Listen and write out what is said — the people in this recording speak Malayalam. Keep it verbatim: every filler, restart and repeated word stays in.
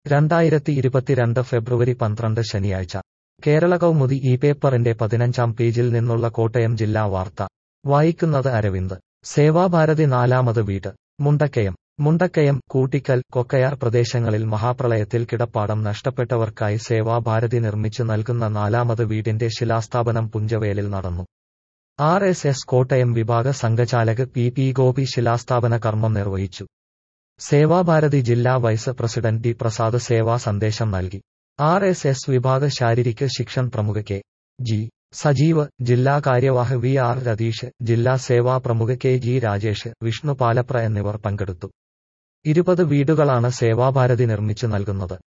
രണ്ടായിരത്തി ഇരുപത്തിരണ്ട് ഫെബ്രുവരി പന്ത്രണ്ട് ശനിയാഴ്ച കേരള കൗമുദി ഈ പേപ്പറിന്റെ പതിനഞ്ചാം പേജിൽ നിന്നുള്ള കോട്ടയം ജില്ലാ വാർത്ത വായിക്കുന്നത് അരവിന്ദ്. സേവാഭാരതി നാലാമത് വീട്. മുണ്ടക്കയം മുണ്ടക്കയം, കൂട്ടിക്കൽ, കൊക്കയാർ പ്രദേശങ്ങളിൽ മഹാപ്രളയത്തിൽ കിടപ്പാടം നഷ്ടപ്പെട്ടവർക്കായി സേവാഭാരതി നിർമ്മിച്ചു നൽകുന്ന നാലാമത് വീടിന്റെ ശിലാസ്ഥാപനം പുഞ്ചവേലിൽ നടന്നു. ആർ എസ് എസ് കോട്ടയം വിഭാഗ സംഘചാലക് പി പി ഗോപി ശിലാസ്ഥാപന കർമ്മം നിർവഹിച്ചു. സേവാഭാരതി ജില്ലാ വൈസ് പ്രസിഡന്റ് ഡി പ്രസാദ് സേവാ സന്ദേശം നൽകി. ആർ എസ് എസ് വിഭാഗ ശാരീരിക് ശിക്ഷൺ പ്രമുഖ കെ ജി സജീവ്, ജില്ലാ കാര്യവാഹ് വി ആർ രതീഷ്, ജില്ലാ സേവാ പ്രമുഖ കെ ജി രാജേഷ്, വിഷ്ണു പാലപ്ര എന്നിവർ പങ്കെടുത്തു. ഇരുപത് വീടുകളാണ് സേവാഭാരതി നിർമ്മിച്ചു നൽകുന്നത്.